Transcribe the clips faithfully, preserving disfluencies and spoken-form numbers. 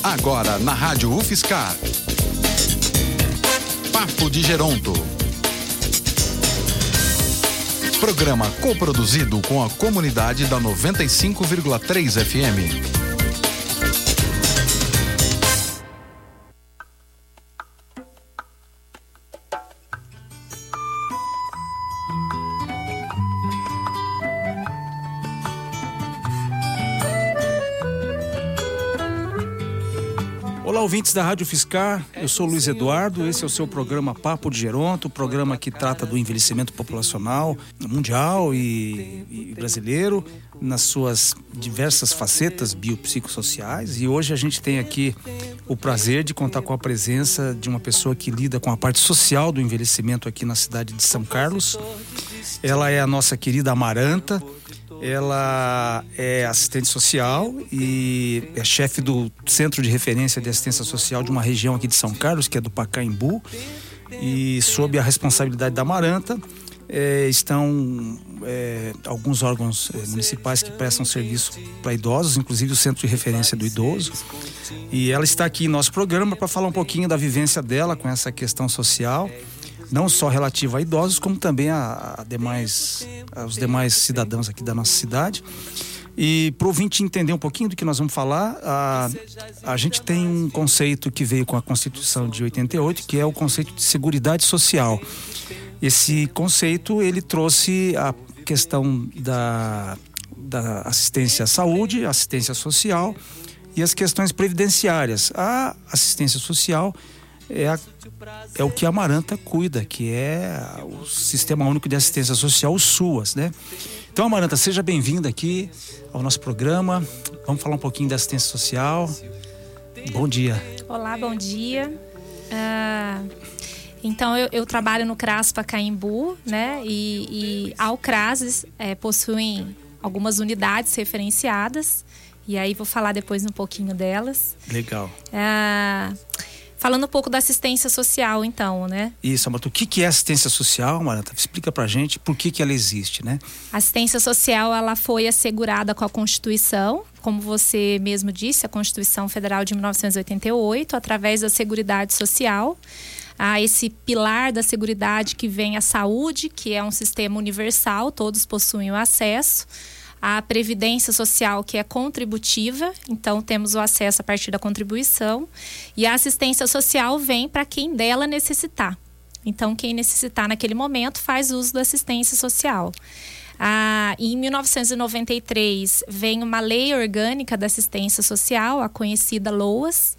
Agora na Rádio UFSCar. Papo de Geronto. Programa coproduzido com a comunidade da noventa e cinco vírgula três F M. Olá, ouvintes da Rádio UFSCar, eu sou Luiz Eduardo, esse é o seu programa Papo de Geronto, programa que trata do envelhecimento populacional mundial e, e brasileiro, nas suas diversas facetas biopsicossociais. E hoje a gente tem aqui o prazer de contar com a presença de uma pessoa que lida com a parte social do envelhecimento aqui na cidade de São Carlos. Ela é a nossa querida Amaranta. Ela é assistente social e é chefe do Centro de Referência de Assistência Social de uma região aqui de São Carlos, que é do Pacaembu. E sob a responsabilidade da Amaranta é, estão é, alguns órgãos é, municipais que prestam serviço para idosos, inclusive o Centro de Referência do Idoso. E ela está aqui em nosso programa para falar um pouquinho da vivência dela com essa questão social, não só relativa a idosos, como também a, a demais, aos demais cidadãos aqui da nossa cidade. E para o ouvinte entender um pouquinho do que nós vamos falar, a, a gente tem um conceito que veio com a Constituição de oitenta e oito, que é o conceito de Seguridade Social. Esse conceito, ele trouxe a questão da, da assistência à saúde, assistência social e as questões previdenciárias. A assistência social É, a, é o que a Amaranta cuida, que é o Sistema Único de Assistência Social, o SUAS, né? Então, Amaranta, seja bem-vinda aqui ao nosso programa. Vamos falar um pouquinho da assistência social. Bom dia. Olá, bom dia. Uh, então, eu, eu trabalho no CRAS Pacaembu, né? E, e ao CRAS é, possuem algumas unidades referenciadas. E aí vou falar depois um pouquinho delas. Legal. Uh, Falando um pouco da assistência social, então, né? Isso, Amaranta. O que é assistência social, Amaranta? Explica pra gente por que que ela existe, né? A assistência social, ela foi assegurada com a Constituição, como você mesmo disse, a Constituição Federal de mil novecentos e oitenta e oito, através da Seguridade Social. Há esse pilar da Seguridade que vem a saúde, que é um sistema universal, todos possuem o acesso. A previdência social, que é contributiva, então temos o acesso a partir da contribuição. E a assistência social vem para quem dela necessitar. Então, quem necessitar naquele momento faz uso da assistência social. Ah, em mil novecentos e noventa e três, vem uma lei orgânica da assistência social, a conhecida LOAS,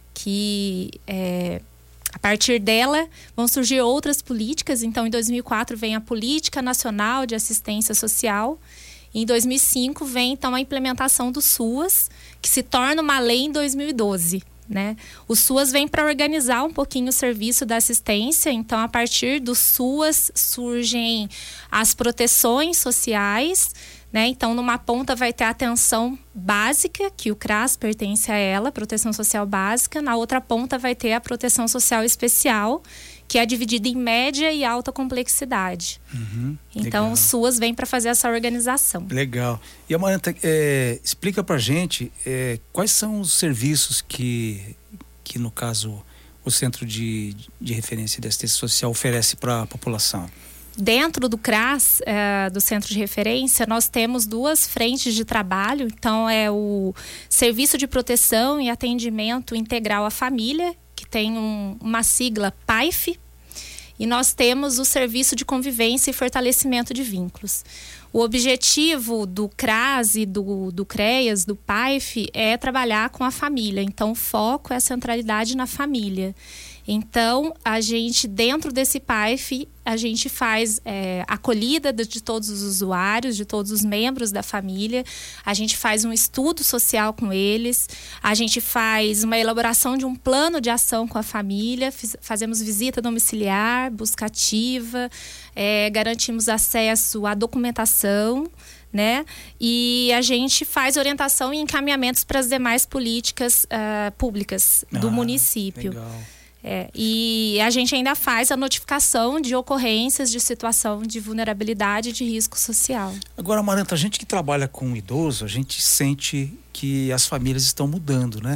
que é, a partir dela vão surgir outras políticas. Então, em dois mil e quatro, vem a Política Nacional de Assistência Social. Em dois mil e cinco vem então a implementação do SUAS, que se torna uma lei em dois mil e doze, né? O SUAS vem para organizar um pouquinho o serviço da assistência. Então, a partir do SUAS surgem as proteções sociais, né? Então, numa ponta vai ter a atenção básica, que o CRAS pertence a ela, proteção social básica. Na outra ponta vai ter a proteção social especial, que é dividida em média e alta complexidade. Uhum, então, legal. O SUAS vem para fazer essa organização. Legal. E, Amaranta, é, explica para a gente é, quais são os serviços que, que, no caso, o Centro de, de Referência de Assistência Social oferece para a população. Dentro do CRAS, é, do Centro de Referência, nós temos duas frentes de trabalho. Então, é o Serviço de Proteção e Atendimento Integral à Família, que tem um, uma sigla P A I F, e nós temos o Serviço de Convivência e Fortalecimento de Vínculos. O objetivo do CRAS e do, do CREAS, do P A I F, é trabalhar com a família. Então, o foco é a centralidade na família. Então, a gente, dentro desse P A I F, a gente faz é, acolhida de, de todos os usuários, de todos os membros da família. A gente faz um estudo social com eles. A gente faz uma elaboração de um plano de ação com a família. Fiz, fazemos visita domiciliar, busca ativa, é, garantimos acesso à documentação, né? E a gente faz orientação e encaminhamentos para as demais políticas uh, públicas do ah, município. Legal. É, e a gente ainda faz a notificação de ocorrências de situação de vulnerabilidade e de risco social. Agora, Amaranta, a gente que trabalha com idoso, a gente sente que as famílias estão mudando, né?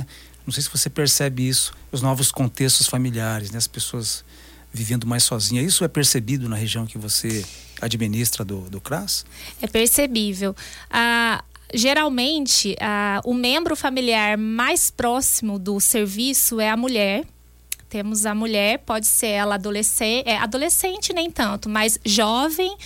Não sei se você percebe isso, os novos contextos familiares, né? As pessoas vivendo mais sozinhas. Isso é percebido na região que você administra do, do CRAS? É percebível. Ah, geralmente, ah, o membro familiar mais próximo do serviço é a mulher. Temos a mulher, pode ser ela adolescente, é, adolescente nem tanto, mas jovem, uh,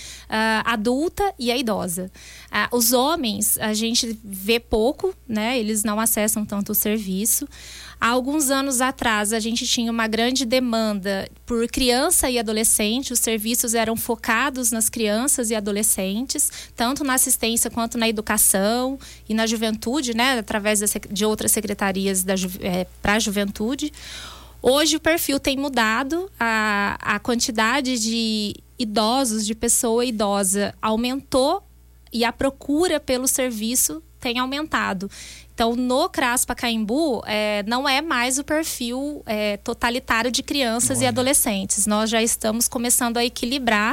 adulta e a idosa. Uh, os homens, a gente vê pouco, né? Eles não acessam tanto o serviço. Há alguns anos atrás, a gente tinha uma grande demanda por criança e adolescente. Os serviços eram focados nas crianças e adolescentes, tanto na assistência quanto na educação e na juventude, né? Através de outras secretarias é, para a juventude. Hoje o perfil tem mudado, a, a quantidade de idosos, de pessoa idosa aumentou e a procura pelo serviço tem aumentado. Então, no CRAS Pacaembu, é, não é mais o perfil é, totalitário de crianças Olha. e adolescentes. Nós já estamos começando a equilibrar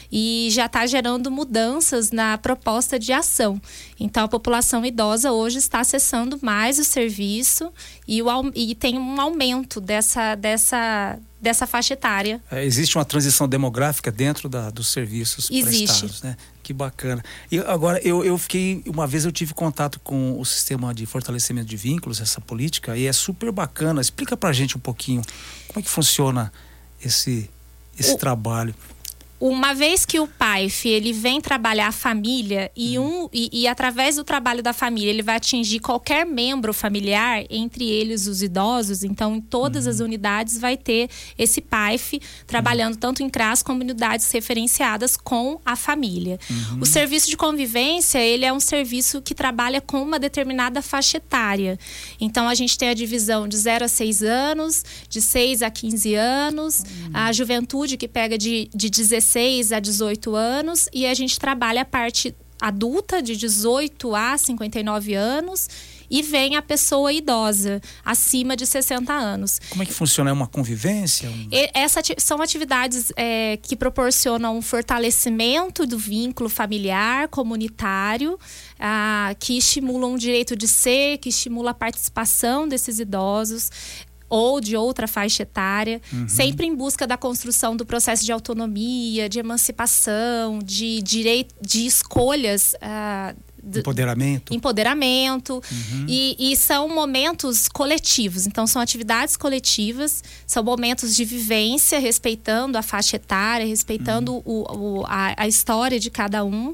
e já está gerando mudanças na proposta de ação. Então, a população idosa hoje está acessando mais o serviço e, o, e tem um aumento dessa, dessa, dessa faixa etária. É, existe uma transição demográfica dentro da, dos serviços existe. prestados, né? Que bacana. E agora, eu, eu fiquei, uma vez eu tive contato com o sistema de fortalecimento de vínculos, essa política, e é super bacana. Explica pra gente um pouquinho como é que funciona esse, esse o... trabalho. Uma vez que o P A I F ele vem trabalhar a família e, um, e, e através do trabalho da família ele vai atingir qualquer membro familiar, entre eles os idosos, então em todas uhum. as unidades vai ter esse P A I F trabalhando uhum. tanto em CRAS como em unidades referenciadas com a família. Uhum. O serviço de convivência, ele é um serviço que trabalha com uma determinada faixa etária. Então a gente tem a divisão de zero a seis anos, de seis a quinze anos, uhum. a juventude que pega de, de dezesseis a dezoito anos e a gente trabalha a parte adulta de dezoito a cinquenta e nove anos e vem a pessoa idosa acima de sessenta anos. Como é que funciona? É uma convivência? Um... Essas são atividades é, que proporcionam um fortalecimento do vínculo familiar, comunitário, ah, que estimulam o direito de ser, que estimula a participação desses idosos ou de outra faixa etária, uhum. sempre em busca da construção do processo de autonomia, de emancipação, de direito, de escolhas. Uh, de, empoderamento. Empoderamento. Uhum. E, e são momentos coletivos. Então, são atividades coletivas, são momentos de vivência, respeitando a faixa etária, respeitando uhum. o, o, a, a história de cada um.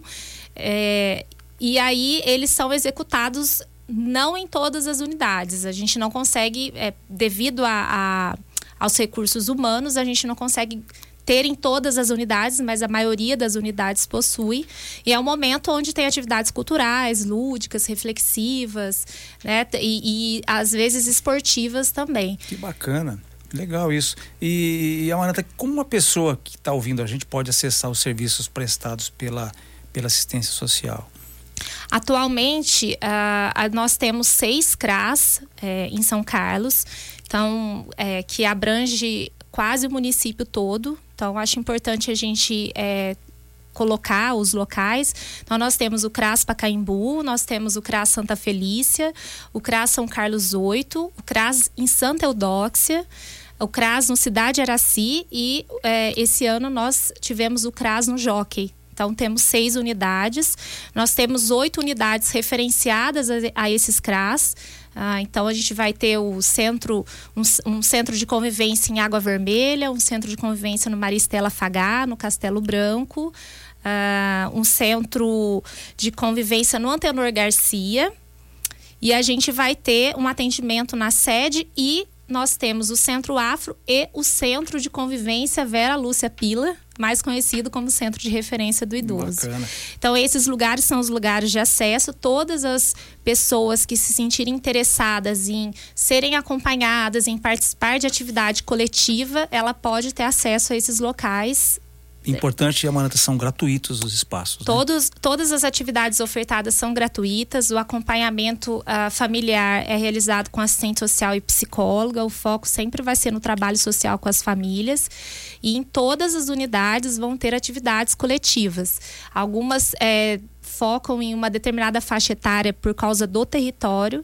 É, e aí, eles são executados não em todas as unidades. A gente não consegue, é, devido a, a, aos recursos humanos, a gente não consegue ter em todas as unidades, mas a maioria das unidades possui. E é um momento onde tem atividades culturais, lúdicas, reflexivas, né? E, e às vezes esportivas também. Que bacana. Legal isso. E, Amaranta, como uma pessoa que está ouvindo a gente pode acessar os serviços prestados pela, pela assistência social? Atualmente, uh, nós temos seis CRAS é, em São Carlos, então, é, que abrange quase o município todo. Então, acho importante a gente é, colocar os locais. Então, nós temos o CRAS Pacaembu, nós temos o CRAS Santa Felícia, o CRAS São Carlos oito, o CRAS em Santa Eudóxia, o CRAS no Cidade Araci e é, esse ano nós tivemos o CRAS no Jockey. Então, temos seis unidades. Nós temos oito unidades referenciadas a, a esses CRAS. Ah, então, a gente vai ter o centro, um, um centro de convivência em Água Vermelha, um centro de convivência no Maristela Fagá, no Castelo Branco, ah, um centro de convivência no Antenor Garcia. E a gente vai ter um atendimento na sede e nós temos o Centro Afro e o Centro de Convivência Vera Lúcia Pila, mais conhecido como Centro de Referência do Idoso. Bacana. Então, esses lugares são os lugares de acesso. Todas as pessoas que se sentirem interessadas em serem acompanhadas, em participar de atividade coletiva, ela pode ter acesso a esses locais. Importante, Amaranta, são gratuitos os espaços. Todos, né? Todas as atividades ofertadas são gratuitas. O acompanhamento uh, familiar é realizado com assistente social e psicóloga. O foco sempre vai ser no trabalho social com as famílias. E em todas as unidades vão ter atividades coletivas. Algumas é, focam em uma determinada faixa etária por causa do território,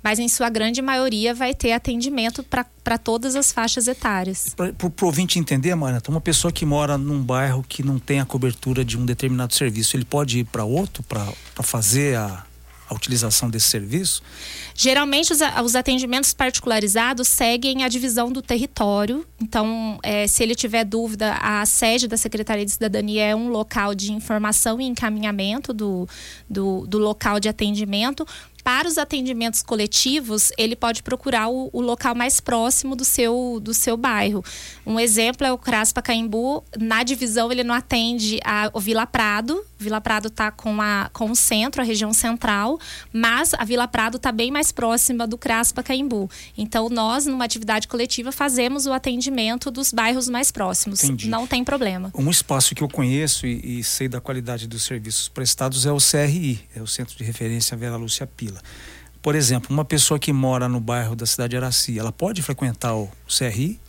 mas em sua grande maioria vai ter atendimento para todas as faixas etárias. Para o ouvinte entender, Maranta, uma pessoa que mora num bairro que não tem a cobertura de um determinado serviço, ele pode ir para outro para fazer a, a utilização desse serviço? Geralmente os, os atendimentos particularizados seguem a divisão do território. Então, é, se ele tiver dúvida, a sede da Secretaria de Cidadania é um local de informação e encaminhamento do, do, do local de atendimento. Para os atendimentos coletivos, ele pode procurar o, o local mais próximo do seu, do seu bairro. Um exemplo é o CRAS Pacaembu. Na divisão, ele não atende a, o Vila Prado. Vila Prado está com, a, com o centro, a região central, mas a Vila Prado está bem mais próxima do CRAS Pacaembu. Então, nós, numa atividade coletiva, fazemos o atendimento dos bairros mais próximos. Entendi. Não tem problema. Um espaço que eu conheço e, e sei da qualidade dos serviços prestados é o C R I, é o Centro de Referência Vera Lúcia Pila. Por exemplo, uma pessoa que mora no bairro da cidade de Araci, ela pode frequentar o C R I?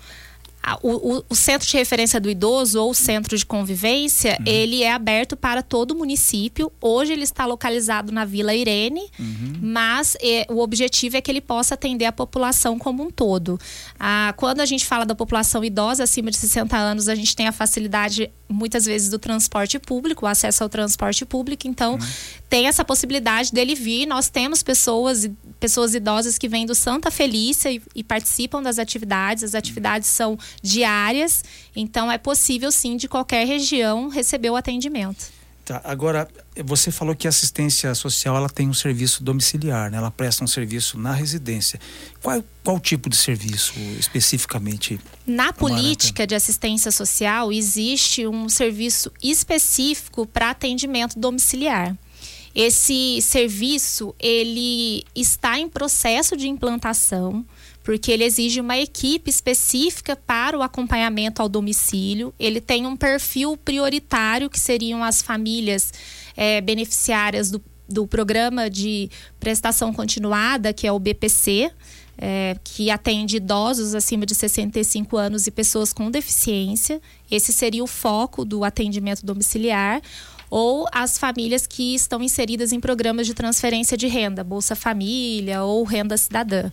O, o, o Centro de Referência do Idoso ou Centro de Convivência, uhum. ele é aberto para todo o município. Hoje ele está localizado na Vila Irene, uhum. mas é, o objetivo é que ele possa atender a população como um todo. Ah, quando a gente fala da população idosa acima de sessenta anos, a gente tem a facilidade muitas vezes do transporte público, o acesso ao transporte público, então uhum. tem essa possibilidade dele vir. Nós temos pessoas, pessoas idosas que vêm do Santa Felícia e, e participam das atividades. As atividades são diárias, então é possível sim de qualquer região receber o atendimento. Tá, agora você falou que a assistência social ela tem um serviço domiciliar, né? Ela presta um serviço na residência. Qual, qual tipo de serviço especificamente? Na política de assistência social existe um serviço específico para atendimento domiciliar. Esse serviço ele está em processo de implantação, porque ele exige uma equipe específica para o acompanhamento ao domicílio. Ele tem um perfil prioritário, que seriam as famílias é, beneficiárias do, do programa de prestação continuada, que é o B P C, é, que atende idosos acima de sessenta e cinco anos e pessoas com deficiência. Esse seria o foco do atendimento domiciliar. Ou as famílias que estão inseridas em programas de transferência de renda, Bolsa Família ou Renda Cidadã.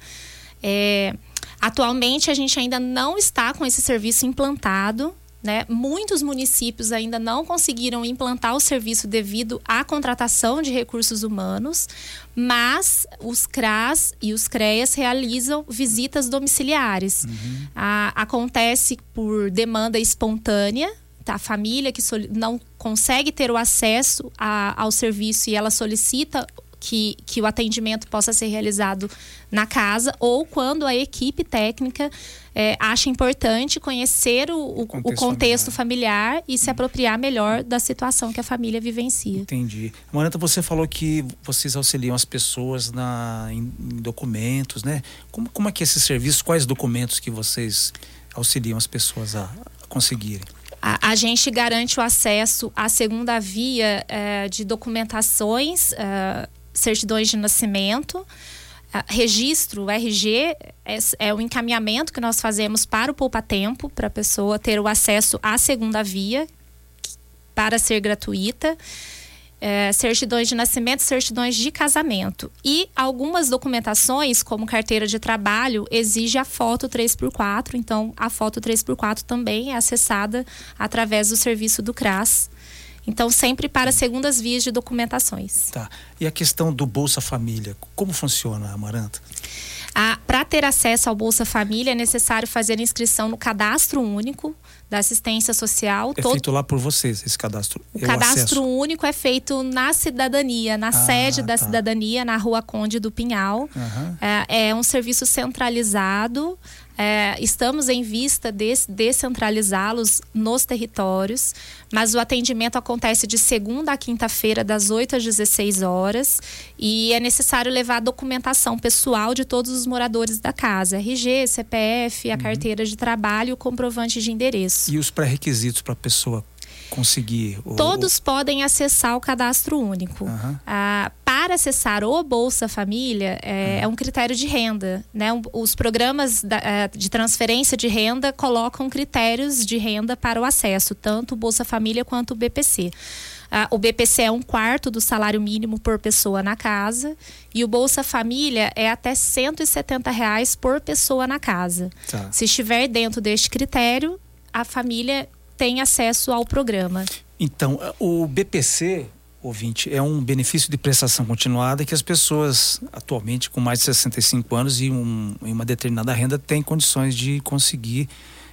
É, atualmente a gente ainda não está com esse serviço implantado, né? Muitos municípios ainda não conseguiram implantar o serviço devido à contratação de recursos humanos, mas os CRAS e os CREAS realizam visitas domiciliares. Uhum. A, acontece por demanda espontânea. A família que não consegue ter o acesso a, ao serviço e ela solicita que, que o atendimento possa ser realizado na casa, ou quando a equipe técnica é, acha importante conhecer o, o, o contexto, o contexto familiar. familiar e se apropriar melhor da situação que a família vivencia. Entendi. Maranta, você falou que vocês auxiliam as pessoas na, em, em documentos, né? Como, como é que é esse serviço? Quais documentos que vocês auxiliam as pessoas a, a conseguirem? A, a gente garante o acesso à segunda via eh, de documentações, eh, certidões de nascimento, eh, registro, o R G, é, é o encaminhamento que nós fazemos para o poupa-tempo, para a pessoa ter o acesso à segunda via, para ser gratuita. É, certidões de nascimento, certidões de casamento. E algumas documentações, como carteira de trabalho, exige a foto três por quatro. Então, a foto três por quatro também é acessada através do serviço do CRAS. Então, sempre para segundas vias de documentações. Tá. E a questão do Bolsa Família, como funciona, Amaranta? Para ter acesso ao Bolsa Família, é necessário fazer inscrição no Cadastro Único da Assistência Social. É Todo... feito lá por vocês, esse cadastro? O Cadastro acesso. Único é feito na Cidadania, na ah, sede da tá. Cidadania, na Rua Conde do Pinhal. Uhum. É, é um serviço centralizado. É, estamos em vista de descentralizá-los nos territórios, mas o atendimento acontece de segunda a quinta-feira, das oito às dezesseis horas, e é necessário levar a documentação pessoal de todos os moradores da casa, R G, C P F, a uhum. carteira de trabalho e o comprovante de endereço. E os pré-requisitos para a pessoa conseguir? O... Todos podem acessar o Cadastro Único. Uhum. Ah, para acessar o Bolsa Família, é, uhum. é um critério de renda, né? Os programas da, de transferência de renda colocam critérios de renda para o acesso, tanto o Bolsa Família quanto o B P C. Ah, o B P C é um quarto do salário mínimo por pessoa na casa. E o Bolsa Família é até cento e setenta reais por pessoa na casa. Tá. Se estiver dentro deste critério, a família tem acesso ao programa. Então, o B P C, ouvinte, é um benefício de prestação continuada que as pessoas atualmente com mais de sessenta e cinco anos e um, em uma determinada renda têm condições de conseguir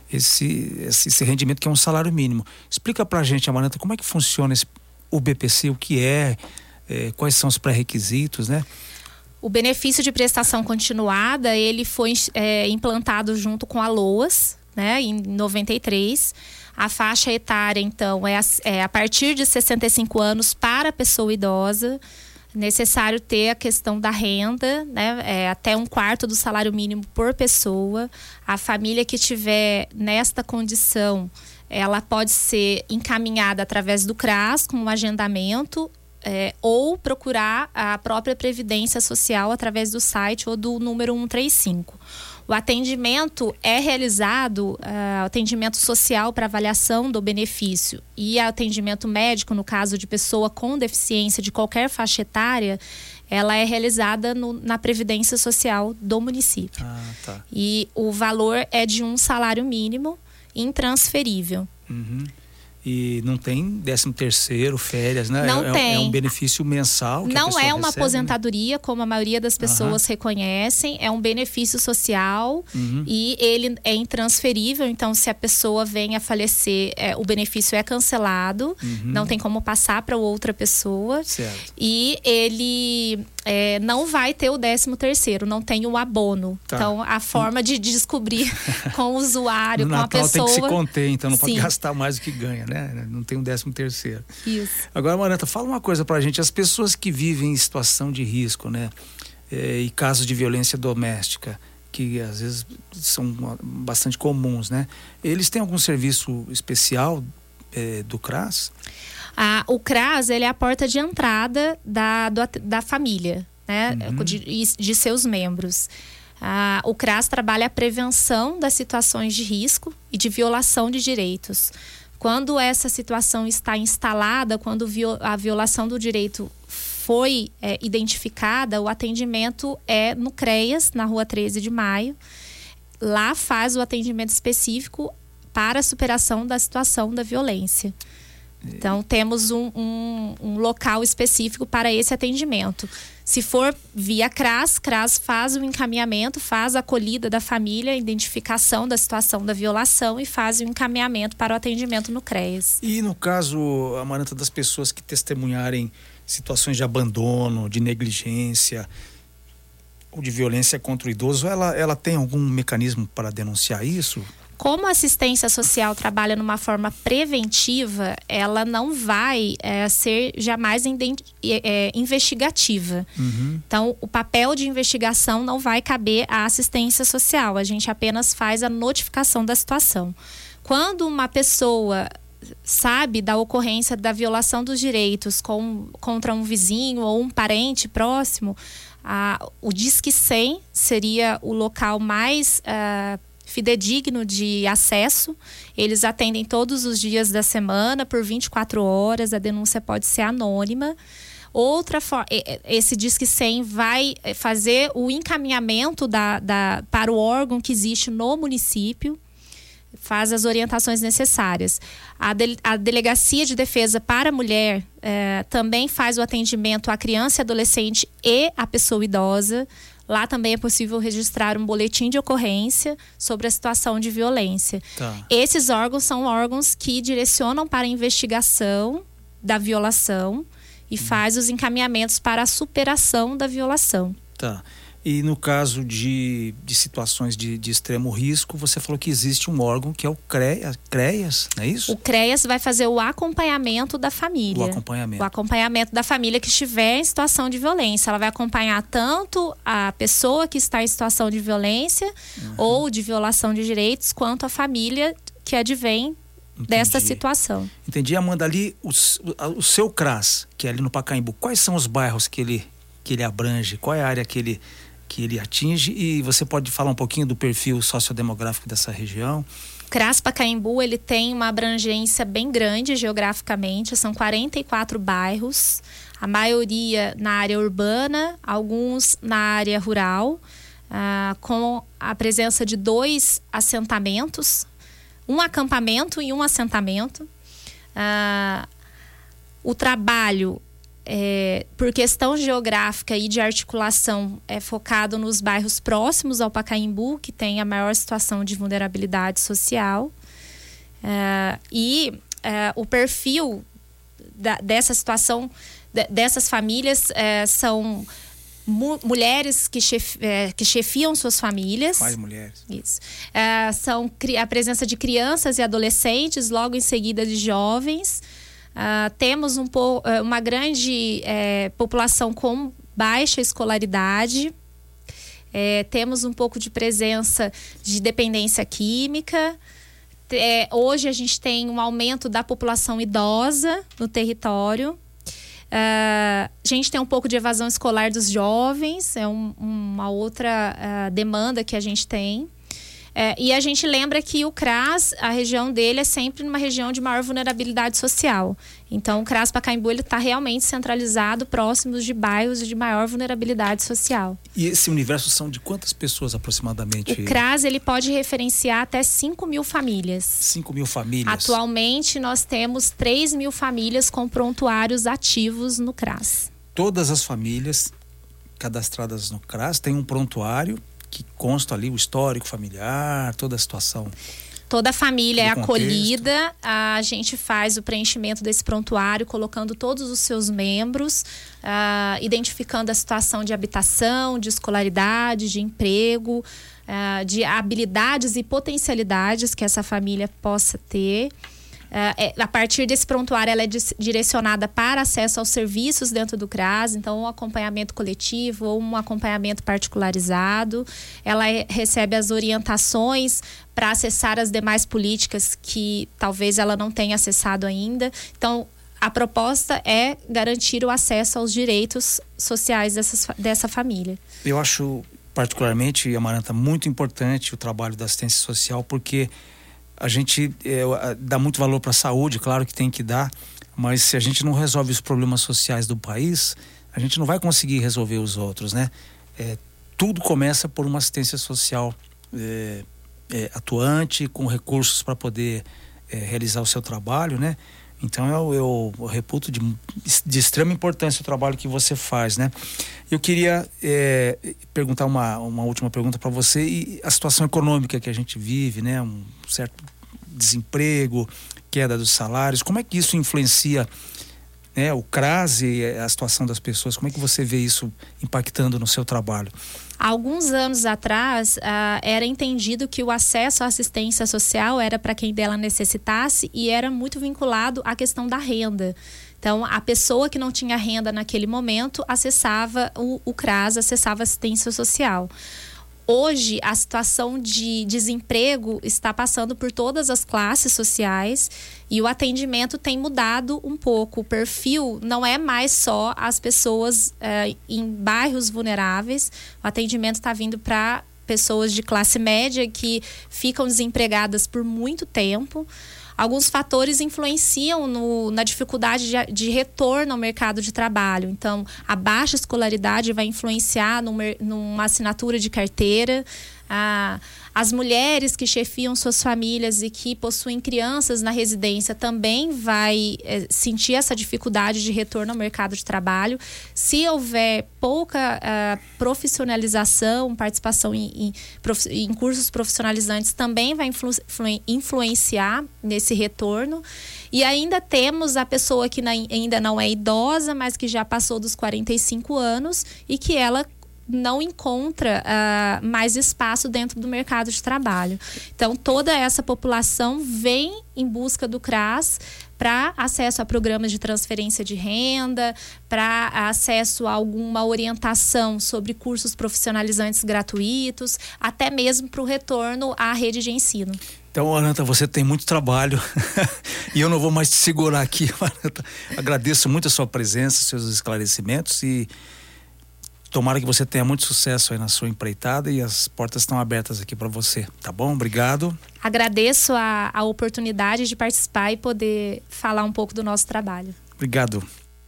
esse, esse, esse rendimento que é um salário mínimo. Explica pra gente, Amaranta, como é que funciona esse, o B P C, o que é, é quais são os pré-requisitos, né? O benefício de prestação continuada, ele foi é, implantado junto com a LOAS, né, em noventa e três. A faixa etária, então, é a, é a partir de sessenta e cinco anos para a pessoa idosa. Necessário ter a questão da renda, né, é, até um quarto do salário mínimo por pessoa. A família que tiver nesta condição, ela pode ser encaminhada através do CRAS com um agendamento, É, ou procurar a própria Previdência Social através do site ou do número cento e trinta e cinco. O atendimento é realizado, uh, atendimento social para avaliação do benefício e atendimento médico, no caso de pessoa com deficiência de qualquer faixa etária, ela é realizada no, na Previdência Social do município. Ah, tá. E o valor é de um salário mínimo intransferível. Uhum. E não tem décimo terceiro, férias, né? Não é, tem. É um benefício mensal que Não a pessoa é uma recebe, aposentadoria, né? Como a maioria das pessoas uhum. reconhecem. É um benefício social uhum. e ele é intransferível. Então, se a pessoa vem a falecer, é, o benefício é cancelado. Uhum. Não tem como passar para outra pessoa. Certo. E ele é, não vai ter o décimo terceiro, não tem o abono. Tá. Então, a forma de descobrir com o usuário, no com Natal a pessoa... tem que se conter, então não Sim. pode gastar mais do que ganha, né? Não tem um décimo terceiro. Isso. Agora, Amaranta, fala uma coisa pra gente. As pessoas que vivem em situação de risco, né? É, e casos de violência doméstica, que às vezes são bastante comuns, né? Eles têm algum serviço especial é, do CRAS? Ah, o CRAS, ele é a porta de entrada da, do, da família, né? Uhum. De, de seus membros. Ah, o CRAS trabalha a prevenção das situações de risco e de violação de direitos. Quando essa situação está instalada, quando a violação do direito foi é, identificada, o atendimento é no CREAS, na Rua treze de maio. Lá faz o atendimento específico para a superação da situação da violência. Então, temos um, um, um local específico para esse atendimento. Se for via CRAS, CRAS faz o encaminhamento, faz a acolhida da família, identificação da situação da violação e faz o encaminhamento para o atendimento no CREAS. E no caso, Amaranta, das pessoas que testemunharem situações de abandono, de negligência ou de violência contra o idoso, ela, ela tem algum mecanismo para denunciar isso? Como a assistência social trabalha numa forma preventiva, ela não vai é, ser jamais é, investigativa. Uhum. Então, o papel de investigação não vai caber à assistência social. A gente apenas faz a notificação da situação. Quando uma pessoa sabe da ocorrência da violação dos direitos com, contra um vizinho ou um parente próximo, a, o Disque cem seria o local mais... Uh, fidedigno de acesso. Eles atendem todos os dias da semana por vinte e quatro horas. A denúncia pode ser anônima. Outra forma, esse Disque cem vai fazer o encaminhamento da, da, para o órgão que existe no município, faz as orientações necessárias. A, de, a Delegacia de Defesa para a Mulher eh, também faz o atendimento à criança e adolescente e à pessoa idosa. Lá também é possível registrar um boletim de ocorrência sobre a situação de violência. Tá. Esses órgãos são órgãos que direcionam para a investigação da violação e hum. faz os encaminhamentos para a superação da violação. Tá. E no caso de, de situações de, de extremo risco, você falou que existe um órgão que é o CREAS, CREAS, não é isso? O CREAS vai fazer o acompanhamento da família. O acompanhamento. O acompanhamento da família que estiver em situação de violência. Ela vai acompanhar tanto a pessoa que está em situação de violência uhum. ou de violação de direitos, quanto a família que advém Entendi. Dessa situação. Entendi. Amanda, ali o, o seu CRAS, que é ali no Pacaembu, quais são os bairros que ele, que ele abrange? Qual é a área que ele... que ele atinge, e você pode falar um pouquinho do perfil sociodemográfico dessa região? CRAS Pacaembu, ele tem uma abrangência bem grande geograficamente, são quarenta e quatro bairros, a maioria na área urbana, alguns na área rural, ah, com a presença de dois assentamentos, um acampamento e um assentamento. Ah, o trabalho, é, por questão geográfica e de articulação, é focado nos bairros próximos ao Pacaembu, que tem a maior situação de vulnerabilidade social. Uh, e uh, o perfil da, dessa situação, de, dessas famílias, uh, são mu- mulheres que, chef, uh, que chefiam suas famílias. Mais mulheres. Isso. Uh, são cri- a presença de crianças e adolescentes, logo em seguida de jovens. Uh, temos um po- uma grande eh, população com baixa escolaridade. Eh, temos um pouco de presença de dependência química. Eh, hoje a gente tem um aumento da população idosa no território. Uh, a gente tem um pouco de evasão escolar dos jovens, é um, uma outra uh, demanda que a gente tem. É, e a gente lembra que o CRAS, a região dele é sempre numa região de maior vulnerabilidade social. Então, o CRAS Pacaembu está realmente centralizado próximos de bairros de maior vulnerabilidade social. E esse universo são de quantas pessoas aproximadamente? O CRAS ele pode referenciar até cinco mil famílias. cinco mil famílias. Atualmente, nós temos três mil famílias com prontuários ativos no CRAS. Todas as famílias cadastradas no CRAS têm um prontuário que consta ali o histórico familiar, toda a situação. Toda a família é acolhida, a gente faz o preenchimento desse prontuário, colocando todos os seus membros, uh, identificando a situação de habitação, de escolaridade, de emprego, uh, de habilidades e potencialidades que essa família possa ter. Uh, é, a partir desse prontuário, ela é dis- direcionada para acesso aos serviços dentro do CRAS, então um acompanhamento coletivo ou um acompanhamento particularizado. Ela é, recebe as orientações para acessar as demais políticas que talvez ela não tenha acessado ainda. Então, a proposta é garantir o acesso aos direitos sociais dessas, dessa família. Eu acho particularmente, Amaranta, muito importante o trabalho da assistência social, porque a gente é, dá muito valor para a saúde, claro que tem que dar, mas se a gente não resolve os problemas sociais do país, a gente não vai conseguir resolver os outros, né? É, tudo começa por uma assistência social é, é, atuante, com recursos para poder é, realizar o seu trabalho, né? Então eu, eu, eu reputo de, de extrema importância o trabalho que você faz, né? Eu queria é, perguntar uma, uma última pergunta para você, e a situação econômica que a gente vive, né? Um certo desemprego, queda dos salários, como é que isso influencia, né, o CRAS e a situação das pessoas? Como é que você vê isso impactando no seu trabalho? Há alguns anos atrás, uh, era entendido que o acesso à assistência social era para quem dela necessitasse e era muito vinculado à questão da renda. Então, a pessoa que não tinha renda naquele momento acessava o, o CRAS, acessava a assistência social. Hoje, a situação de desemprego está passando por todas as classes sociais e o atendimento tem mudado um pouco. O perfil não é mais só as pessoas eh, em bairros vulneráveis. O atendimento está vindo para pessoas de classe média que ficam desempregadas por muito tempo. Alguns fatores influenciam no, na dificuldade de, de retorno ao mercado de trabalho. Então, a baixa escolaridade vai influenciar numa, numa assinatura de carteira. Ah, as mulheres que chefiam suas famílias e que possuem crianças na residência também vai é, sentir essa dificuldade de retorno ao mercado de trabalho. Se houver pouca ah, profissionalização, participação em, em, prof, em cursos profissionalizantes, também vai influ, influenciar nesse retorno. E ainda temos a pessoa que na, ainda não é idosa, mas que já passou dos quarenta e cinco anos e que ela não encontra uh, mais espaço dentro do mercado de trabalho. Então, toda essa população vem em busca do CRAS para acesso a programas de transferência de renda, para acesso a alguma orientação sobre cursos profissionalizantes gratuitos, até mesmo para o retorno à rede de ensino. Então, Amaranta, você tem muito trabalho e eu não vou mais te segurar aqui, Amaranta. Agradeço muito a sua presença, seus esclarecimentos e Tomara que você tenha muito sucesso aí na sua empreitada e as portas estão abertas aqui para você, tá bom? Obrigado. Agradeço a, a oportunidade de participar e poder falar um pouco do nosso trabalho. Obrigado.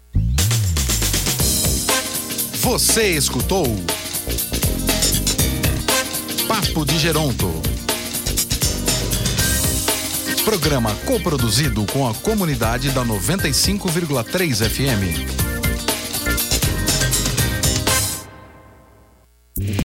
Você escutou Papo de Geronto. Programa coproduzido com a comunidade da noventa e cinco vírgula três F M.